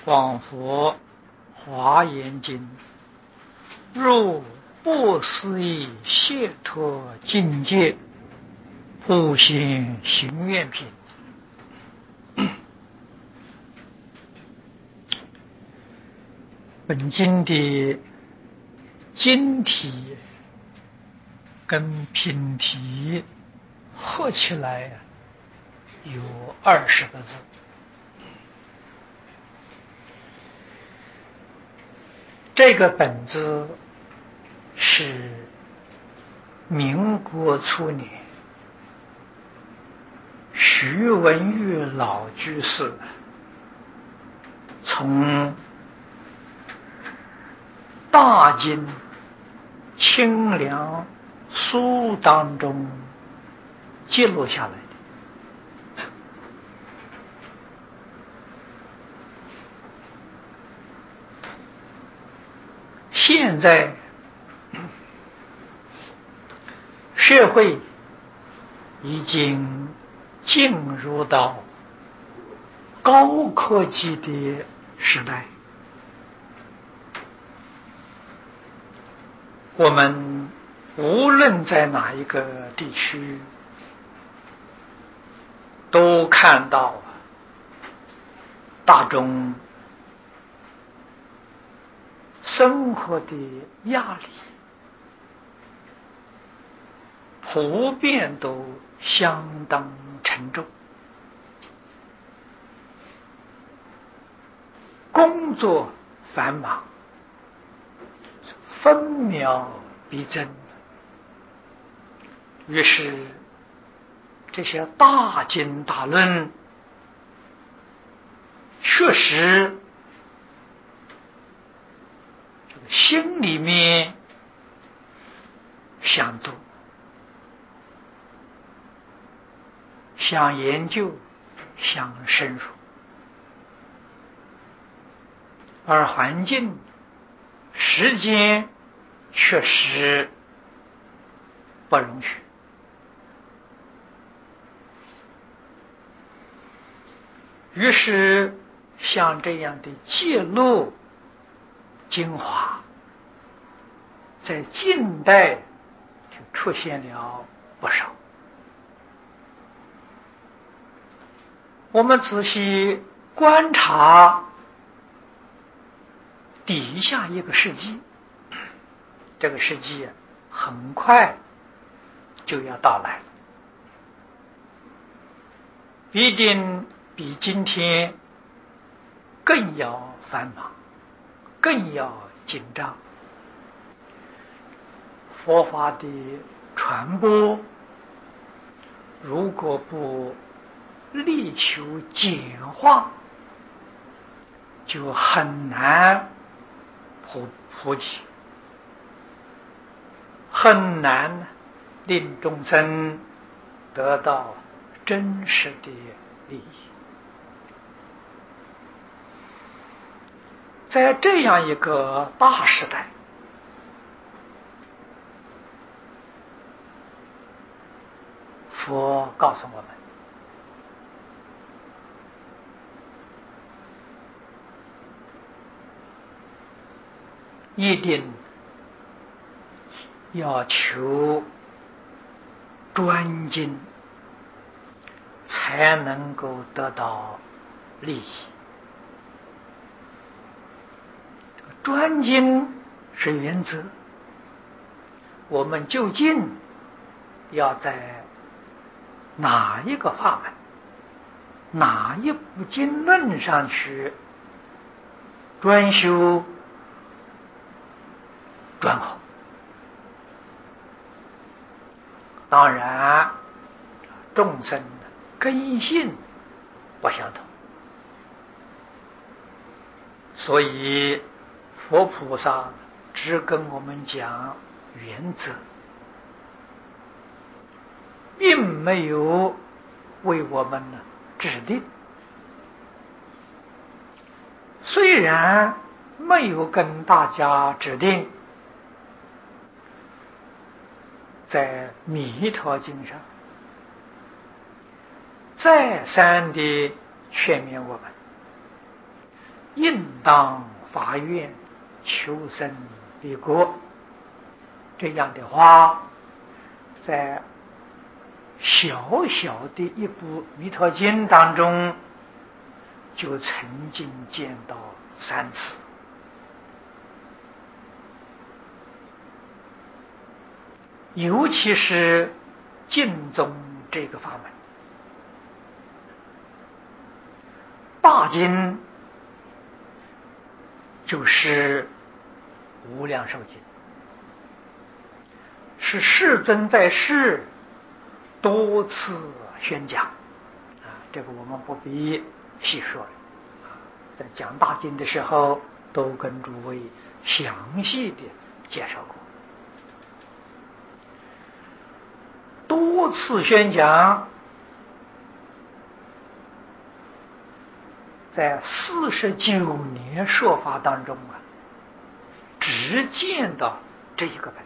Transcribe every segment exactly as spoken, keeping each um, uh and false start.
往复华严经，入不思议解脱境界，普贤行愿品。本经的经题跟品题合起来有二十个字。这个本子是民国初年徐文玉老居士从大经清凉书当中记录下来的。现在社会已经进入到高科技的时代，我们无论在哪一个地区，都看到大众生活的压力普遍都相当沉重，工作繁忙，分秒必争，于是这些大经大论确实心里面想读，想研究，想深入，而环境时间确实不容许。于是像这样的记录精华在近代就出现了不少。我们仔细观察底下一个世纪，这个世纪很快就要到来了，一定比今天更要繁忙，更要紧张。佛法的传播如果不力求简化，就很难普普及，很难令众生得到真实的利益。在这样一个大时代，佛告诉我们，一定要求专精，才能够得到利益。专精是原则，我们究竟要在哪一个法门，哪一部经论上去专修专好。当然众生根性不相同，所以佛菩萨只跟我们讲原则，并没有为我们指定。虽然没有跟大家指定，在弥陀经上再三地劝勉我们， 应当发愿求生彼国。这样的话，在小小的一部《弥陀经》当中，就曾经见到三次。尤其是净宗这个法门，大经就是无量寿经，是世尊在世多次宣讲啊，这个我们不必细说了。在讲大经的时候，都跟诸位详细的介绍过。多次宣讲，在四十九年说法当中啊，只见到这一个本，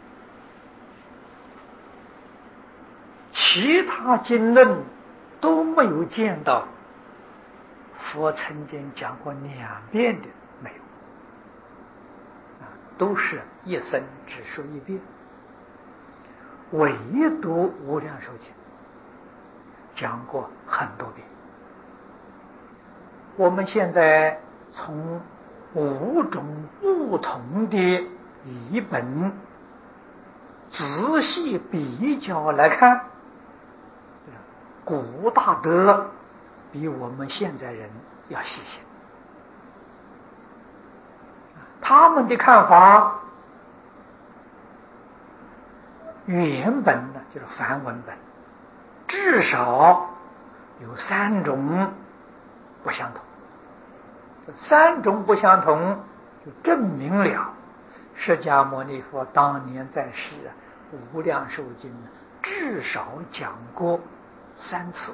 其他经论都没有见到佛曾经讲过两遍的，没有啊，都是一生只说一遍。唯独无量寿经讲过很多遍。我们现在从五种不同的译本仔细比较来看，古大德比我们现在人要细心。他们的看法，原本呢就是梵文本，至少有三种不相同。这三种不相同，就证明了释迦牟尼佛当年在世啊，无量寿经至少讲过三次。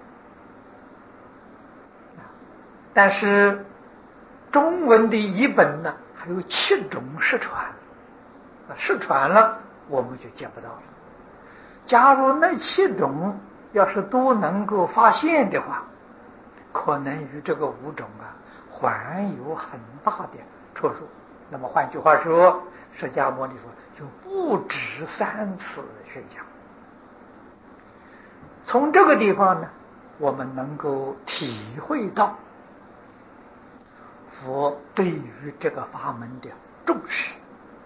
但是中文的译本呢，还有七种失传，失传了我们就见不到了。假如那七种要是都能够发现的话，可能与这个五种啊还有很大的出入。那么换句话说，释迦牟尼佛就不止三次宣讲。从这个地方呢，我们能够体会到佛对于这个法门的重视。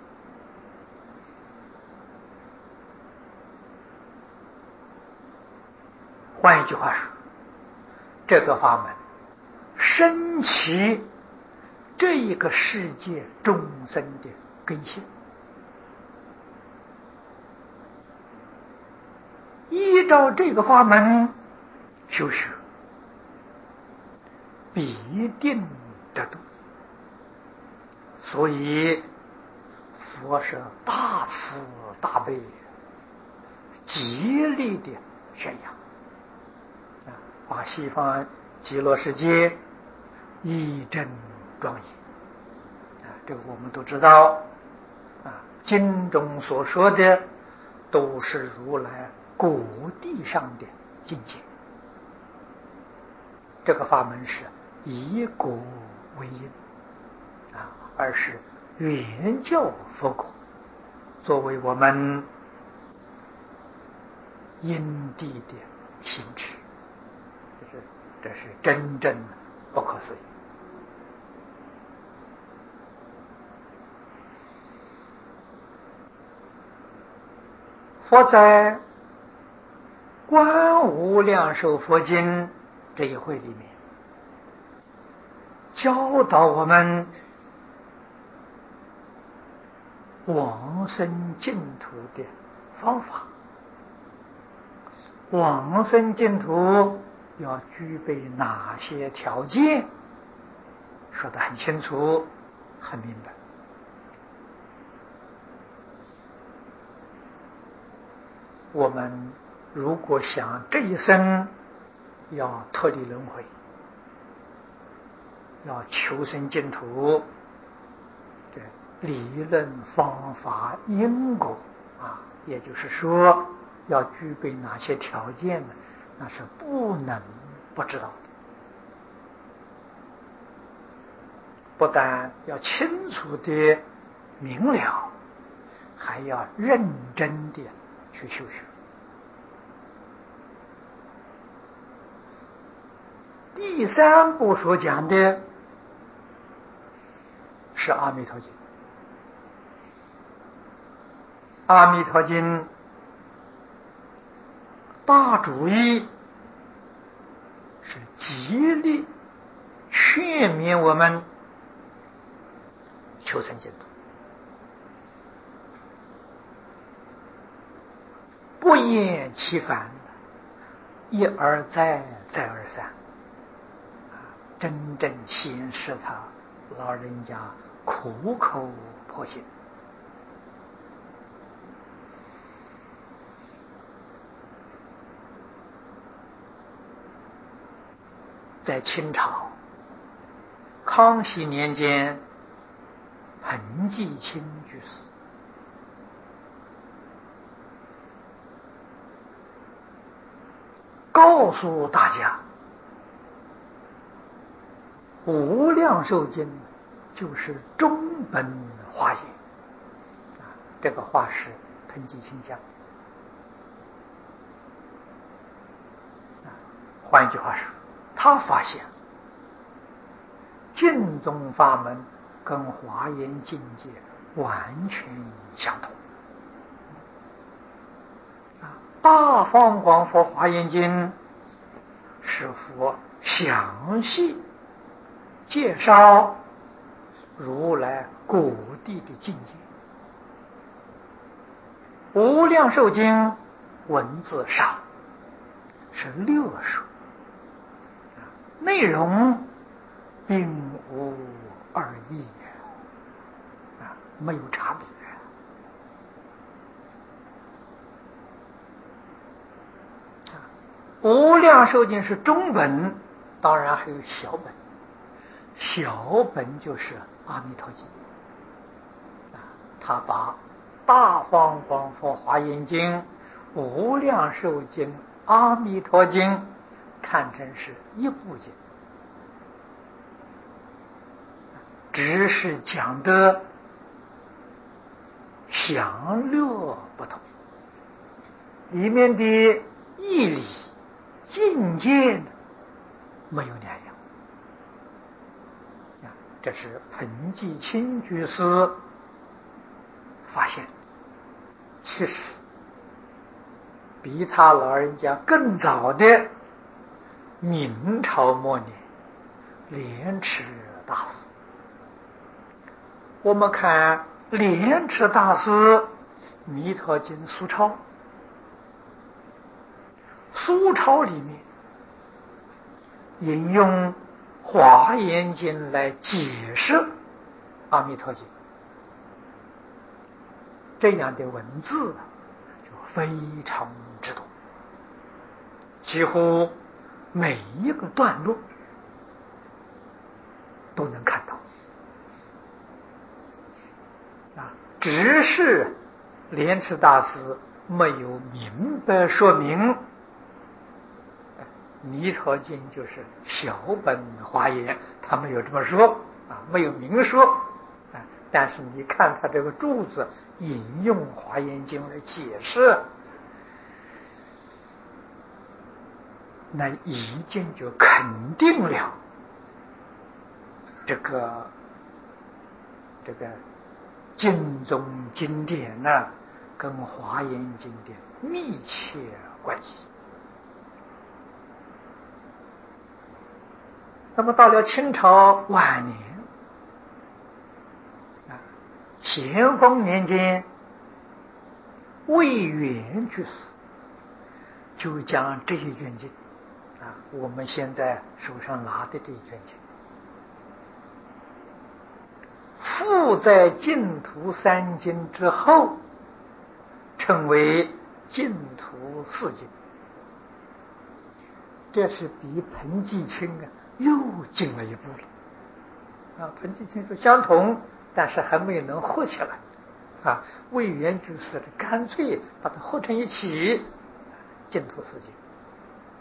换一句话说，这个法门升起这一个世界众生的根性，依照这个法门修学，必定得度。所以佛是大慈大悲，极力的宣扬，把西方极乐世界一真庄严啊，这个我们都知道啊，经中所说的都是如来果地上的境界。这个法门是以果为因啊，而是原教佛果，作为我们因地的行持，这是这是真正不可思议。佛在《观无量寿佛经》这一会里面，教导我们往生净土的方法。往生净土要具备哪些条件，说得很清楚很明白。我们如果想这一生要脱离轮回，要求生净土，这理论方法因果啊，也就是说要具备哪些条件呢？那是不能不知道的。 不但要清楚的明了，还要认真的去修学。第三部所讲的是《阿弥陀经》。《阿弥陀经》大主义是极力劝勉我们求生净土，不厌其烦，一而再，再而三，真正显示他老人家苦口婆心。在清朝康熙年间，彭继清居士告诉大家，无量寿经就是中本华严。这个话是彭继清讲的。换一句话说，他发现净宗法门跟华严境界完全相同。大方广佛华严经是佛详细介绍如来果地的境界，无量寿经文字少，是略说，内容并无二异，啊，没有差别。无量寿经是中本，当然还有小本，小本就是阿弥陀经。啊，他把大方广佛华严经、无量寿经、阿弥陀经看成是一部经，只是讲的详略不同，里面的义理境界没有两样。这是彭继清居士发现，其实比他老人家更早的明朝末年莲池大师。我们看莲池大师《弥陀经》疏钞，疏钞里面引用华严经来解释阿弥陀经，这样的文字就非常之多，几乎每一个段落都能看到。啊，只是莲池大师没有明白说明弥陀经就是小本华严，他没有这么说啊，没有明说啊。但是你看他这个注子引用华严经来解释，那已经就肯定了这个这个经宗经典呢、啊、跟华严经典密切关系。那么到了清朝晚年，啊，咸丰年间，魏源居士就将这一卷经，啊，我们现在手上拿的这一卷经，附在净土三经之后，称为净土四经。这是比彭继清啊又进了一步了。啊，彭继清是相同，但是还没有能合起来。啊，魏源居士干脆把它合成一起，净土四经。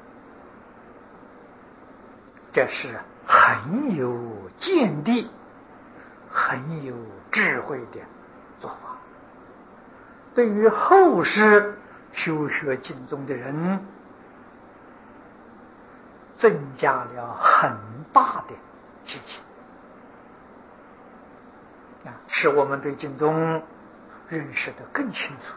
这是很有见地很有智慧的做法，对于后世修学经宗的人增加了很大的信心啊，使我们对经宗认识得更清楚、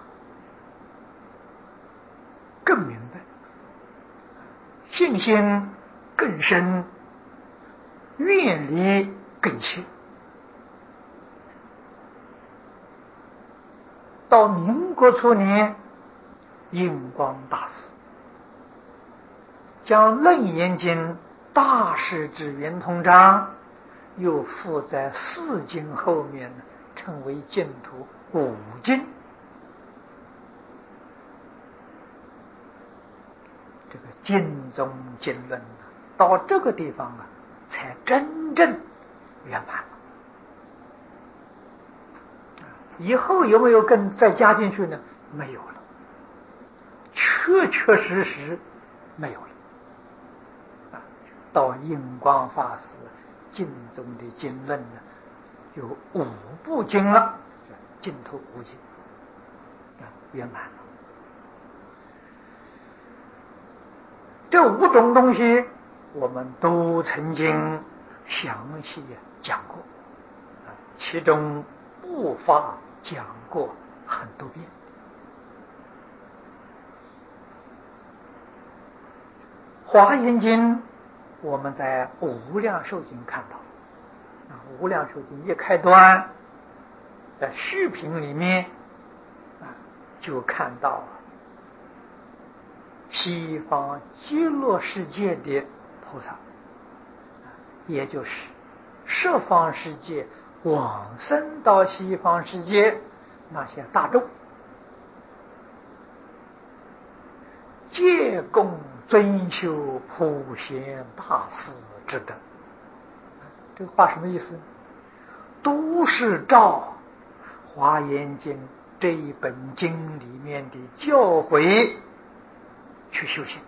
更明白，信心更深，愿力更切。到民国初年，印光大师将《楞严经》大师之圆通章又附在四经后面，称为净土五经。这个经宗经论到这个地方啊，才真正圆满了。以后有没有更再加进去呢？没有了，确确实实没有了。啊，到印光法师经宗的经论呢，有五部经了，净土五经啊，圆满了。这五种东西我们都曾经详细讲过，啊，其中部法讲过很多遍。华严经我们在无量寿经看到，啊，无量寿经一开端，在序品里面啊，就看到西方极乐世界的菩萨，也就是十方世界往生到西方世界那些大众，皆共尊修普贤大士之德。这个话什么意思？都是照华严经这一本经里面的教诲去修行。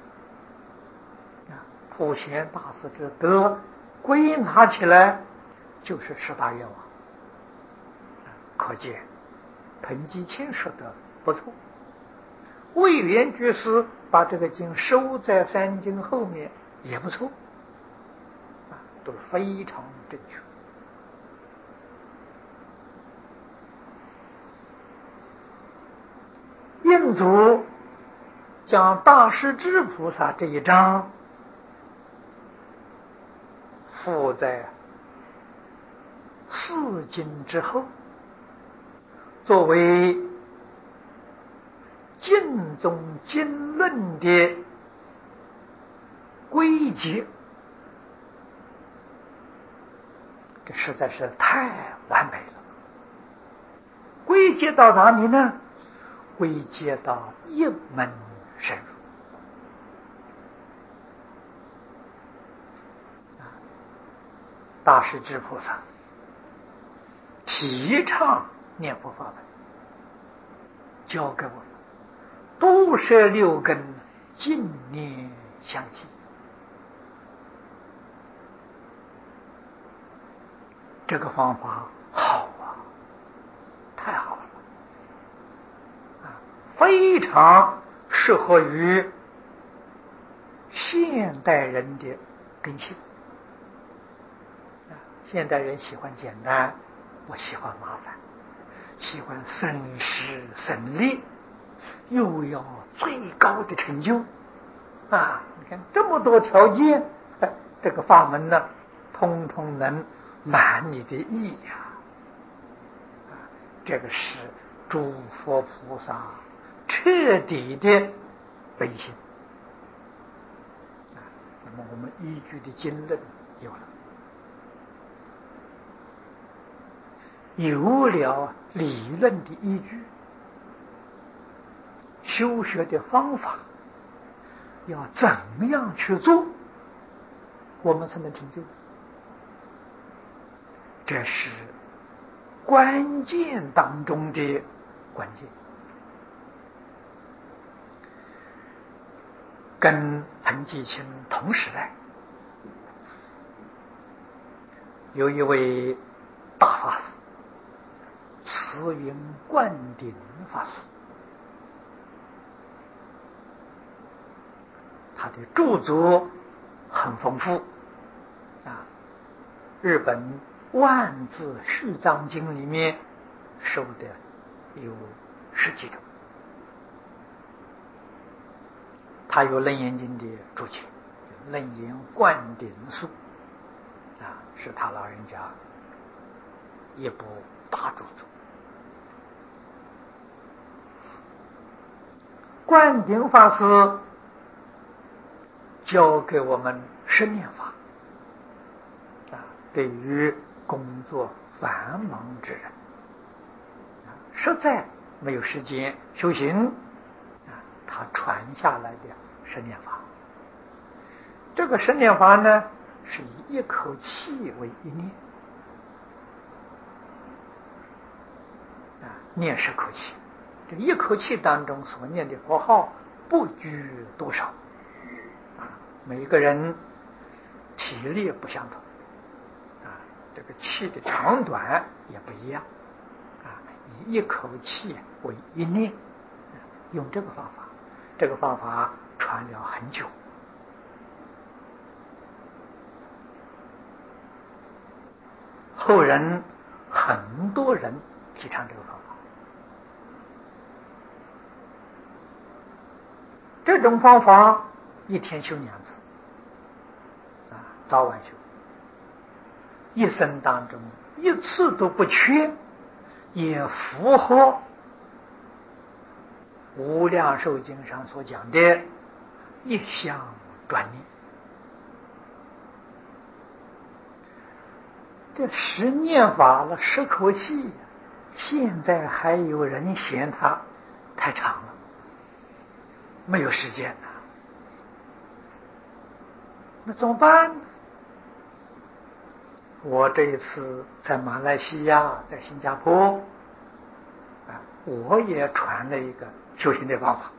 普贤大士之德归纳起来就是十大愿望。可见彭基清说的不错，魏源居士把这个经收在三经后面也不错，啊，都非常正确。印祖将大势至菩萨这一章附在四经之后，作为净宗经论的归结，这实在是太完美了。归结到哪里呢？归结到一门深入。大势至菩萨提倡念佛法门，教给我们不舍六根，净念相继。这个方法好啊，太好了啊，非常适合于现代人的根性。现代人喜欢简单，我喜欢麻烦，喜欢省时省力，又要最高的成就啊！你看这么多条件，这个法门呢，通通能满你的意呀！啊，这个是诸佛菩萨彻底的本性啊。那么我们依据的经论有了。有了理论的依据，修学的方法要怎么样去做，我们才能成就？这是关键当中的关键。跟彭基清同时代，有一位大法师，慈云灌顶法师，他的著作很丰富啊。日本万字序藏经里面收的有十几种，他有楞严经的注解，楞严灌顶疏啊，是他老人家一部大著作。灌顶法师教给我们十念法啊，对于工作繁忙之人啊，实在没有时间修行啊，他传下来的十念法。这个十念法呢，是以一口气为一念啊，念十口气。这一口气当中所念的佛号不拘多少啊，每个人体力不相同啊，这个气的长短也不一样啊，以一口气为一念，用这个方法，这个方法传了很久。后人很多人提倡这个方法。这种方法一天修两次啊，早晚修，一生当中一次都不缺，也符合无量寿经上所讲的一向专念。这十念法了，十口气，现在还有人嫌它太长了，没有时间了，那怎么办呢？我这一次在马来西亚，在新加坡啊，我也传了一个修行的方法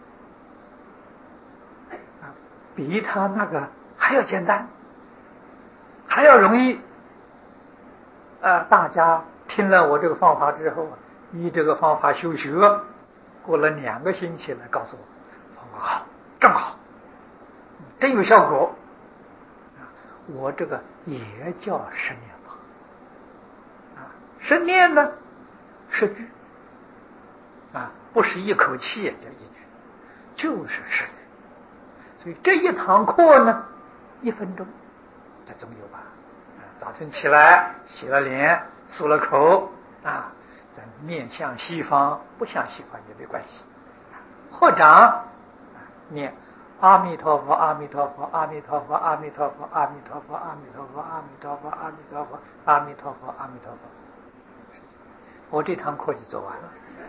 啊，比他那个还要简单，还要容易啊！大家听了我这个方法之后，依这个方法修学，过了两个星期来告诉我，方法好，正好，真有效果。我这个也叫十念法啊，十念呢，十句啊，不是一口气叫一句，就是十句。所以这一堂课呢，一分钟，这总有吧？早晨起来洗了脸漱了口啊，咱面向西方不向西方也没关系，合掌念阿弥陀佛阿弥陀佛阿弥陀佛阿弥陀佛阿弥陀佛阿弥陀佛阿弥陀佛阿弥陀佛阿弥陀佛阿弥陀佛。我这堂课就做完了。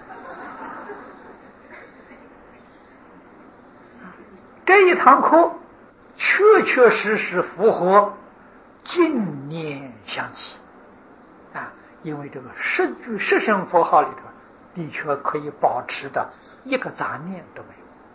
这一堂课确确实实符合净念相继啊，因为这个十句十声佛号里头，的确可以保持的一个杂念都没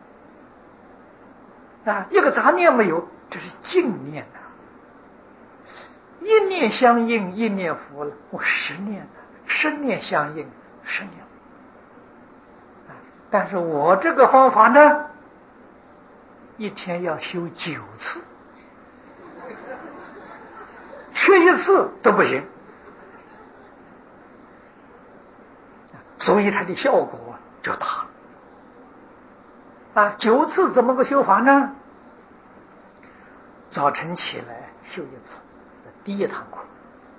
有啊，一个杂念没有，这是净念啊。一念相应，一念佛了，我十念了，十念相应，十念佛啊。但是我这个方法呢，一天要修九次。缺一次都不行，所以它的效果就大了啊！九次怎么个修法呢？早晨起来修一次，这第一堂课；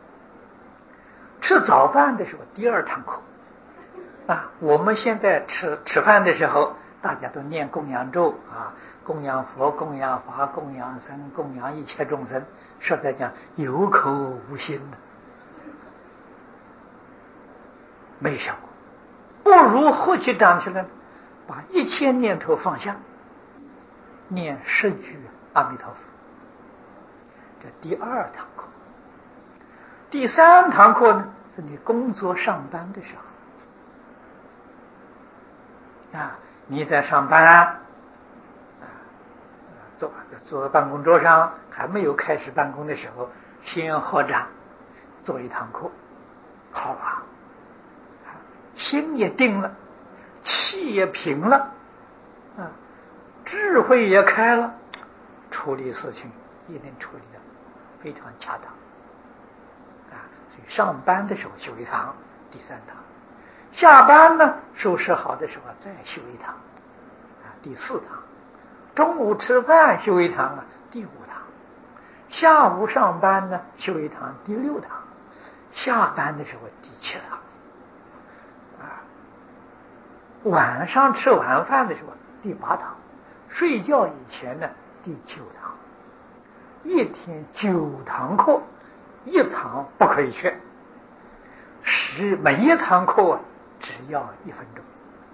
吃早饭的时候第二堂课啊。我们现在吃吃饭的时候，大家都念供养咒啊，供养佛、供养法、供养僧、供养一切众生。实在讲，有口无心的，没效果。不如合起掌起来，把一切念头放下，念十句阿弥陀佛。这第二堂课。第三堂课呢，是你工作上班的时候啊，你在上班啊，坐坐在办公桌上，还没有开始办公的时候，先合掌做一堂课， 好啊，心也定了，气也平了，啊，智慧也开了，处理事情一定处理的非常恰当。啊，所以上班的时候修一堂，第三堂；下班呢，收拾好的时候再修一堂，啊，第四堂；中午吃饭修一堂啊，第五堂；下午上班呢，修一堂，第六堂；下班的时候第七堂。啊，晚上吃晚饭的时候第八堂，睡觉以前呢第九堂。一天九堂课，一堂不可以缺，是每一堂课啊只要一分钟，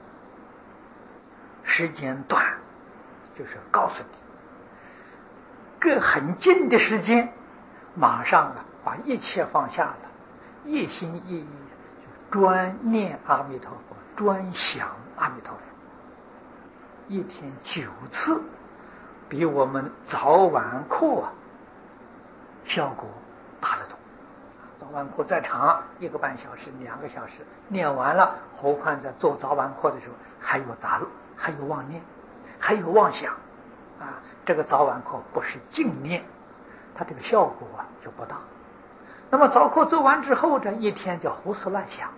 时间短，就是告诉你，个很近的时间，马上啊把一切放下了，一心一意专念阿弥陀佛，专想阿弥陀佛，一天九次，比我们早晚课啊效果大得多。早晚课再长一个半小时、两个小时，念完了，何况在做早晚课的时候还有杂乱，还有妄念，还有妄想啊！这个早晚课不是净念，它这个效果啊就不大。那么早课做完之后，这一天就胡思乱想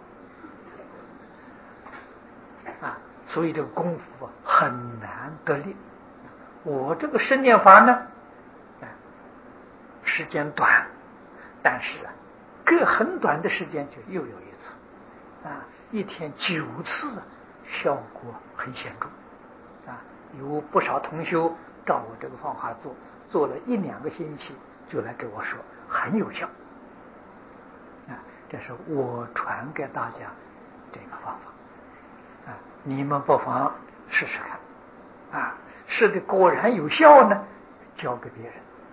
啊，所以这个功夫啊很难得力。我这个十念法呢，啊，时间短，但是啊，隔很短的时间就又有一次，啊，一天九次，效果很显著，啊，有不少同修照我这个方法做，做了一两个星期，就来跟我说很有效，啊，这是我传给大家这个方法，啊，你们不妨试试看，啊，试的果然有效呢，教给别人，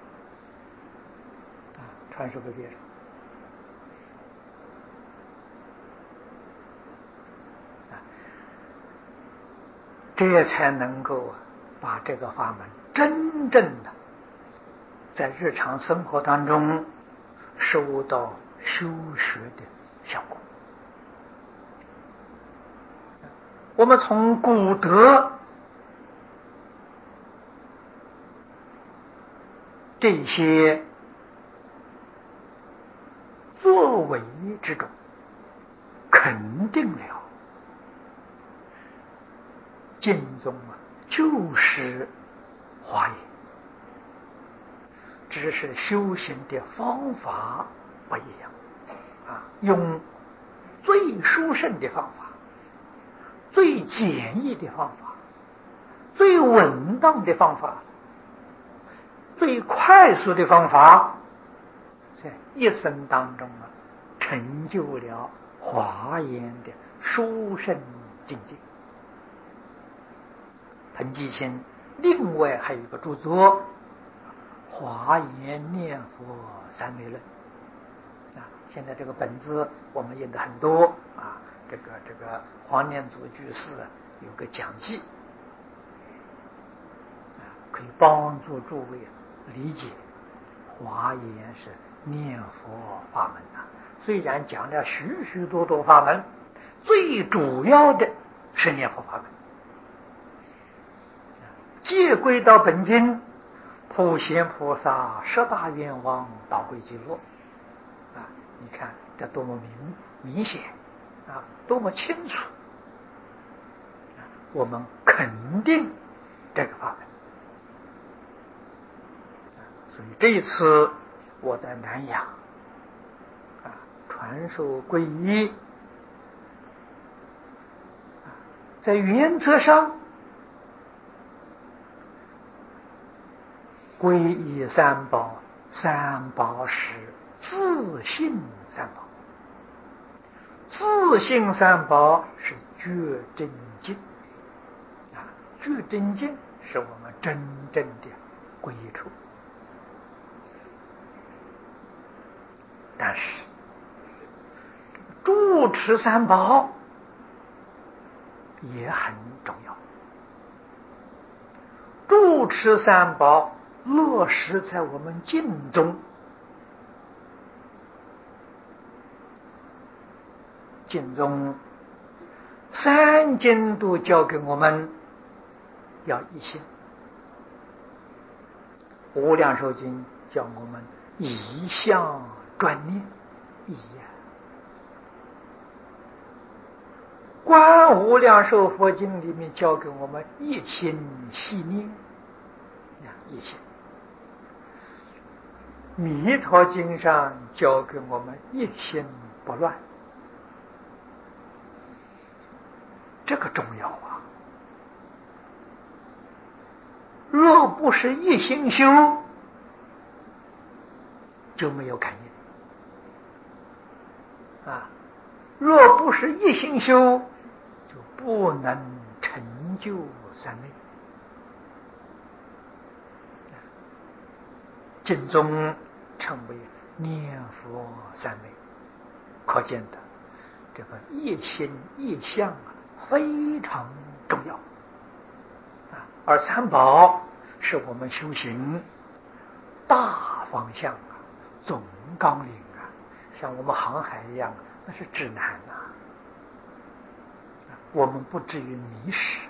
啊，传授给别人。这才能够把这个法门真正的在日常生活当中收到修学的效果。我们从古德这些作为之中，肯定了经中啊，就是华严，只是修行的方法不一样啊，用最殊胜的方法，最简易的方法，最稳当的方法，最快速的方法，在一生当中啊，成就了华严的殊胜境界。彭基清另外还有一个著作《华严念佛三昧论》啊，现在这个本子我们印的很多啊，这个这个黄念祖居士有个讲记啊，可以帮助诸位理解华严是念佛法门啊。虽然讲了许许多多法门，最主要的是念佛法门。借归到本经，普贤菩萨十大愿望导归极乐啊！你看这多么明明显啊，多么清楚啊！我们肯定这个法门啊！所以这一次我在南洋啊传授皈依啊，在原则上皈依三宝，三宝是自信三宝，自信三宝是觉真经啊，觉真经是我们真正的皈依处。但是住持三宝也很重要，住持三宝落实在我们经中， 经中三经都教给我们要一心。无量寿经教我们一向专念一呀。观无量寿佛经里面教给我们一心系念一心。弥陀经上教给我们一心不乱，这个重要啊！若不是一心修，就没有感应啊！若不是一心修，就不能成就三昧。经中称为念佛三昧，可见的这个一心一相啊非常重要啊。而三宝是我们修行大方向啊，总纲领啊，像我们航海一样，那是指南呐、啊，我们不至于迷失。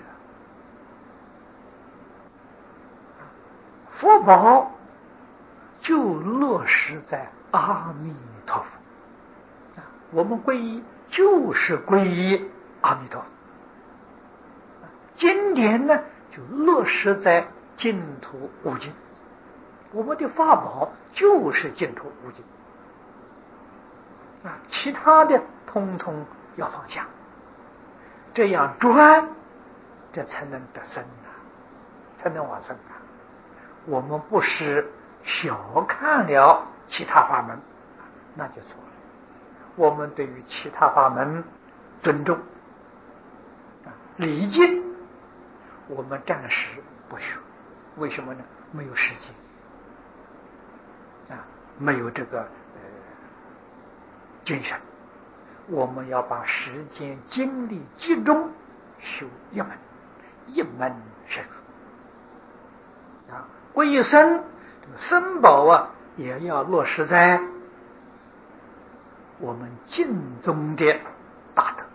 佛宝就落实在阿弥陀佛，我们皈依就是皈依阿弥陀佛。经典呢，就落实在净土五经，我们的法宝就是净土五经啊，其他的通通要放下，这样专，这才能得生啊，才能往生啊。我们不是小看了其他法门，那就错了。我们对于其他法门尊重啊，礼敬，我们暂时不学。为什么呢？没有时间啊，没有这个呃精神。我们要把时间精力集中修一门，一门深入啊。皈依僧，这个僧宝啊，也要落实在我们净宗的大德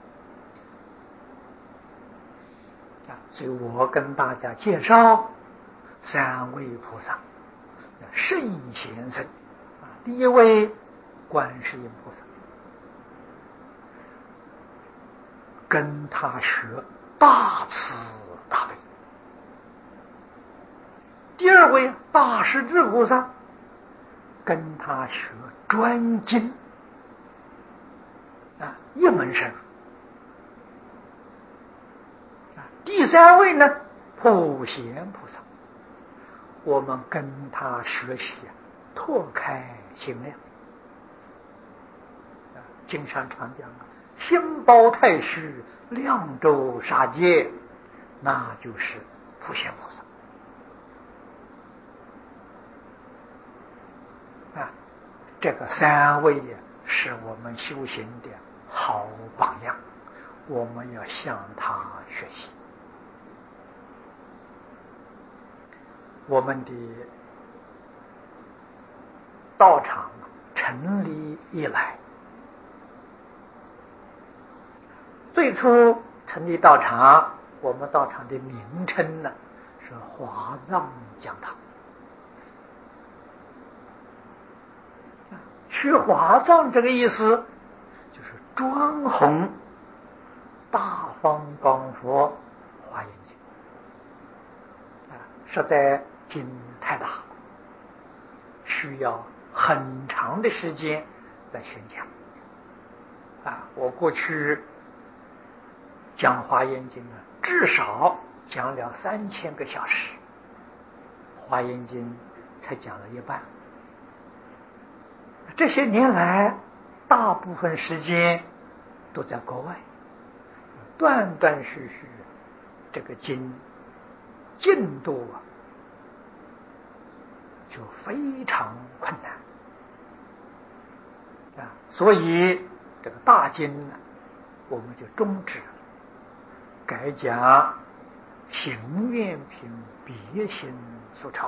啊。所以我跟大家介绍三位菩萨，圣贤僧啊。第一位观世音菩萨，跟他学大慈大悲。第二位大势至菩萨，跟他学专精啊，一门深入啊。第三位呢，普贤菩萨，我们跟他学习啊，拓开心量啊。经上常讲啊，心包太虚，量周杀戒，那就是普贤菩萨。啊，这个三位呀，是我们修行的好榜样，我们要向他学习。我们的道场成立以来，最初成立道场，我们道场的名称呢是华藏讲堂。学华藏这个意思，就是专弘大方广佛华严经啊，实在经太大，需要很长的时间来宣讲啊。我过去讲华严经呢，至少讲了三千个小时，华严经才讲了一半。这些年来，大部分时间都在国外，断断续续，这个经进度啊就非常困难啊，所以这个大经呢，我们就终止了，改讲行愿品别行疏钞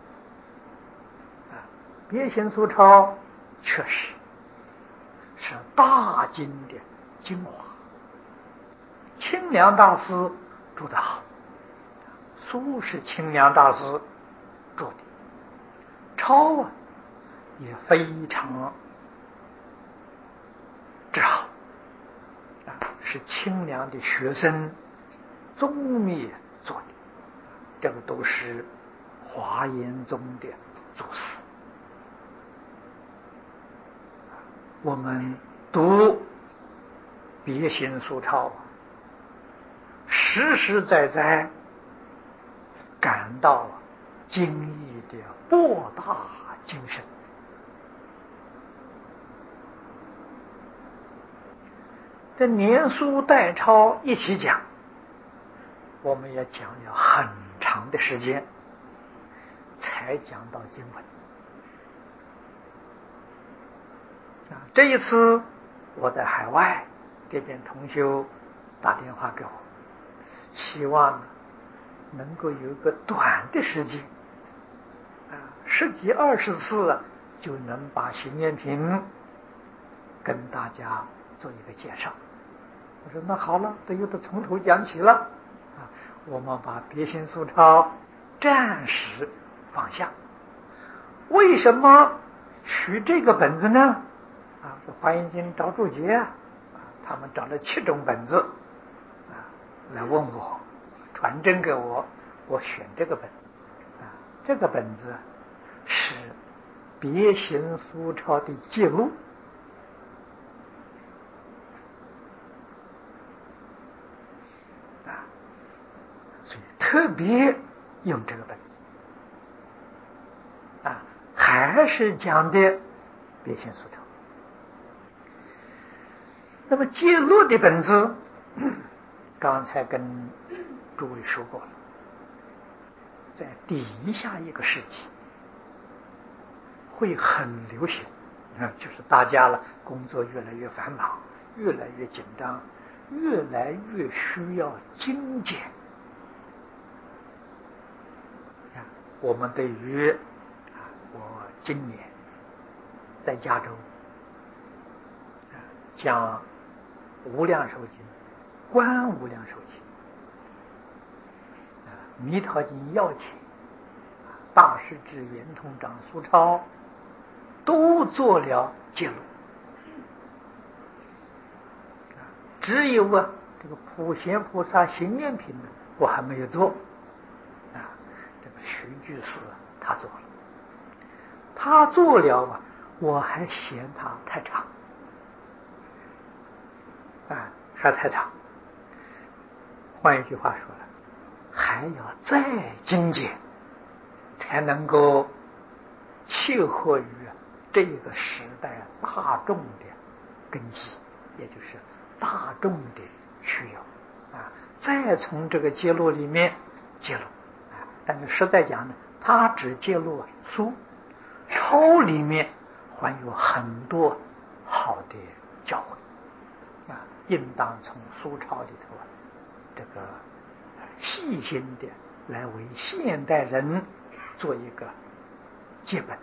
啊。别行疏钞确实是大经的精华。清凉大师注得好，苏是清凉大师注的，抄啊也非常之好啊，是清凉的学生宗密做的，这个都是华严宗的祖师。我们读别心苏钞啊，实实在在感到经义的博大精深。这年书代抄一起讲，我们也讲了很长的时间，才讲到经文。啊，这一次我在海外，这边同修打电话给我，希望能够有一个短的时间，啊，十几二十次就能把行愿品跟大家做一个介绍。我说那好了，都有的从头讲起了啊，我们把别心苏钞暂时放下。为什么取这个本子呢？啊，这华严经找注解啊，他们找了七种本子啊，来问我，传真给我，我选这个本子啊。这个本子是别心苏钞的记录啊，所以特别用这个本子啊，还是讲的别心苏钞。那么记录的本子，刚才跟诸位说过了，在底下一个世纪会很流行啊，就是大家了工作越来越繁忙，越来越紧张，越来越需要精简啊。我们对于啊，我今年在加州啊讲无量寿经、观无量寿经、啊弥陀经要解、大势至圆通长苏钞，都做了记录。只有啊这个普贤菩萨行愿品呢，我还没有做啊。这个徐居士他做了，他做了啊，我还嫌他太长。啊，还太长。换一句话说了，还要再精简，才能够契合于这个时代大众的根基，也就是大众的需要啊。再从这个揭露里面揭露啊，但是实在讲呢，它只揭露书钞里面还有很多好的教诲。啊，应当从苏钞里头啊，这个细心的来为现代人做一个戒本。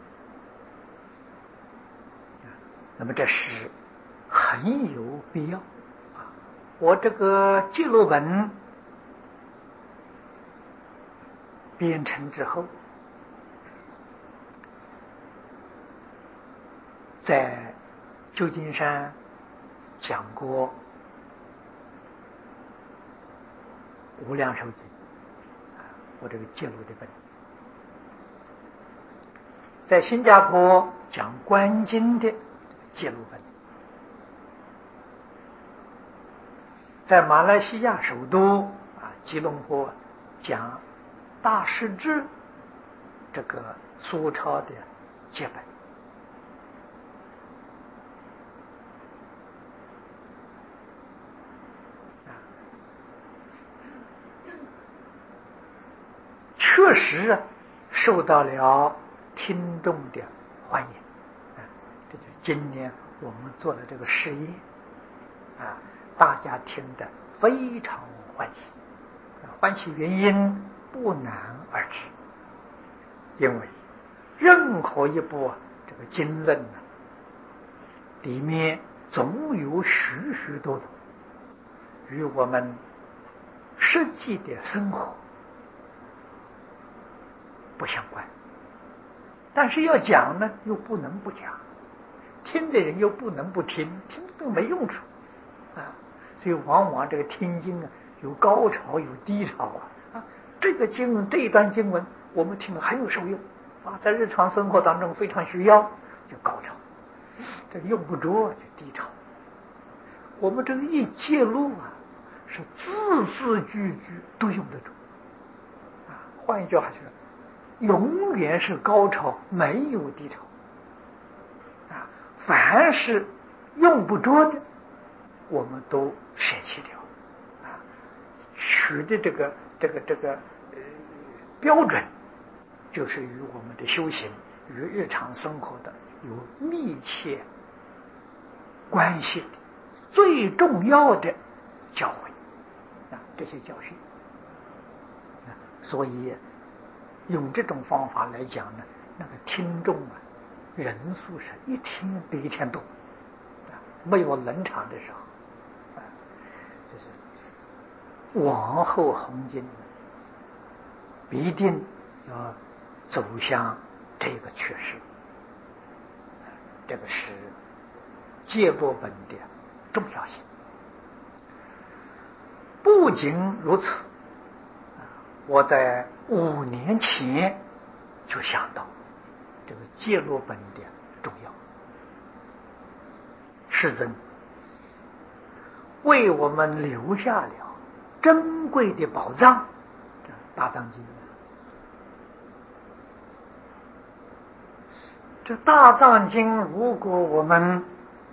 啊，那么这是很有必要啊。我这个记录本编成之后，在旧金山讲过无量寿经，我这个记录的本子，在新加坡讲观经的记录本子，在马来西亚首都啊吉隆坡讲大势至这个苏钞的记本。确实受到了听众的欢迎啊，这就是今年我们做的这个试验啊，大家听得非常欢喜，欢喜原因不难而知，因为任何一部这个经论呢，里面总有许许多多与我们实际的生活不相关，但是要讲呢，又不能不讲，听的人又不能不听，听都没用处啊。所以往往这个听经啊，有高潮有低潮啊。啊，这个经文这一段经文，我们听了很有受用啊，在日常生活当中非常需要，就高潮；这用不着就低潮。我们这个一揭露啊，是字字句句都用得住啊。换一句话说，永远是高潮，没有低潮啊。凡是用不着的，我们都舍弃掉啊。取的这个这个这个呃标准，就是与我们的修行与日常生活的有密切关系的最重要的教诲啊，这些教训啊。所以用这种方法来讲呢，那个听众啊，人数是一天比一天多啊，没有冷场的时候啊。这是往后弘经必定要走向这个趋势，这个是戒律本的重要性。不仅如此，我在五年前就想到这个戒律本的重要。世尊为我们留下了珍贵的宝藏，这大藏经。这大藏经如果我们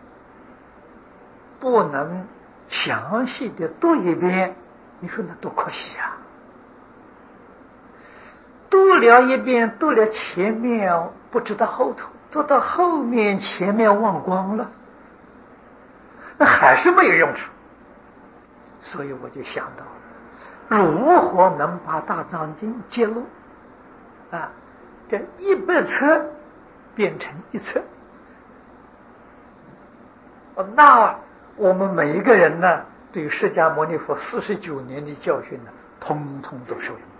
不能详细的读一遍，你说那多可惜啊！读了一遍，读了前面不知道后头，读到后面前面忘光了，那还是没有用处。所以我就想到，如何能把大藏经揭露啊？这一百册变成一册，那我们每一个人呢，对释迦牟尼佛四十九年的教训呢，通通都受用到。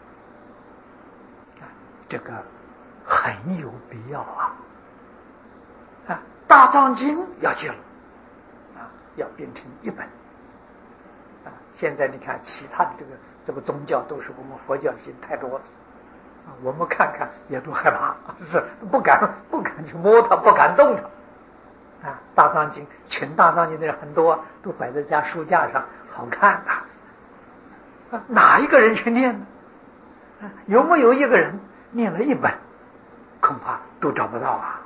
这个很有必要啊！啊，大藏经要揭露啊，要变成一本啊。现在你看其他的这个这个宗教都是我们佛教经太多了啊，我们看看也都害怕，是不敢不敢去摸它，不敢动它啊。大藏经全大藏经的人很多，都摆在家书架上，好看呐、啊。哪一个人去念呢？啊，有没有一个人念了一本，恐怕都找不到啊！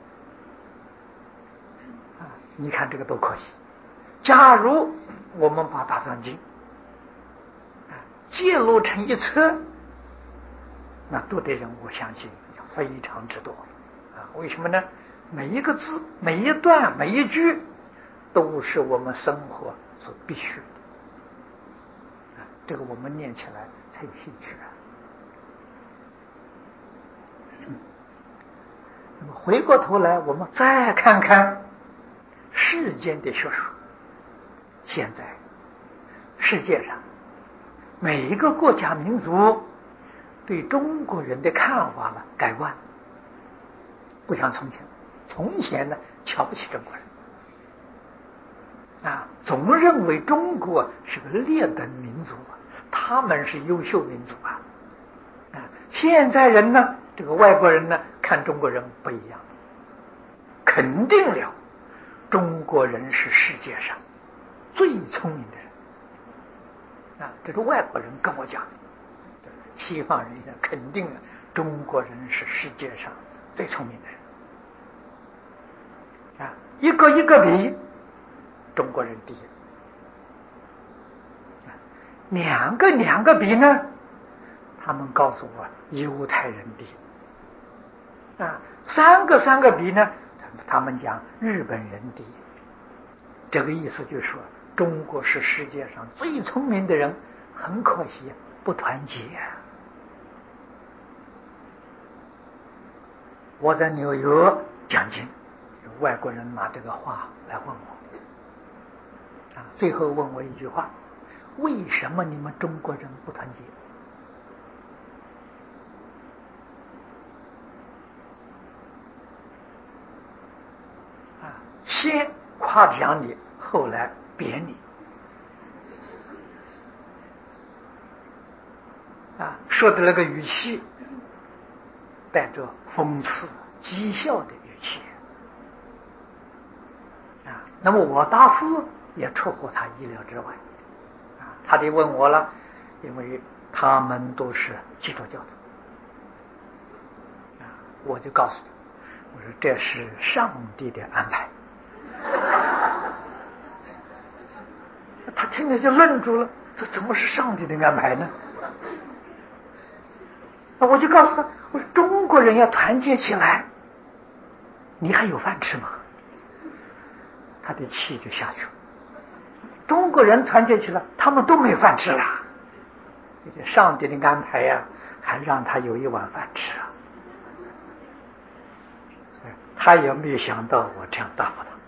啊，你看这个多可惜！假如我们把大藏经啊揭露成一册，那读的人我相信非常之多啊！为什么呢？每一个字、每一段、每一句，都是我们生活所必须的啊！这个我们念起来才有兴趣啊！那么回过头来，我们再看看世间的学术。现在世界上每一个国家民族对中国人的看法呢改观，不像从前。从前呢瞧不起中国人啊，总认为中国是个劣等民族啊，他们是优秀民族啊。啊，现在人呢，这个外国人呢，看中国人不一样，肯定了中国人是世界上最聪明的人啊。这是外国人跟我讲的，西方人现在肯定了中国人是世界上最聪明的人啊。一个一个比，中国人第一，两个两个比呢，他们告诉我犹太人第一啊，三个三个比呢，他们讲日本人第一。这个意思就是说，中国是世界上最聪明的人，很可惜不团结啊。我在纽约讲经， 外国人拿这个话来问我，啊，最后问我一句话：为什么你们中国人不团结？啊，先夸奖你，后来贬你，啊，说的那个语气带着讽刺、讥笑的语气，啊，那么我答复也出乎他意料之外，啊，他得问我了，因为他们都是基督教的，啊，我就告诉他，我说这是上帝的安排。他听着就愣住了，这怎么是上帝的安排呢？我就告诉他，我说中国人要团结起来，你还有饭吃吗？他的气就下去了。中国人团结起来，他们都没饭吃了。这些上帝的安排呀、啊，还让他有一碗饭吃啊！他也没想到我这样答复他。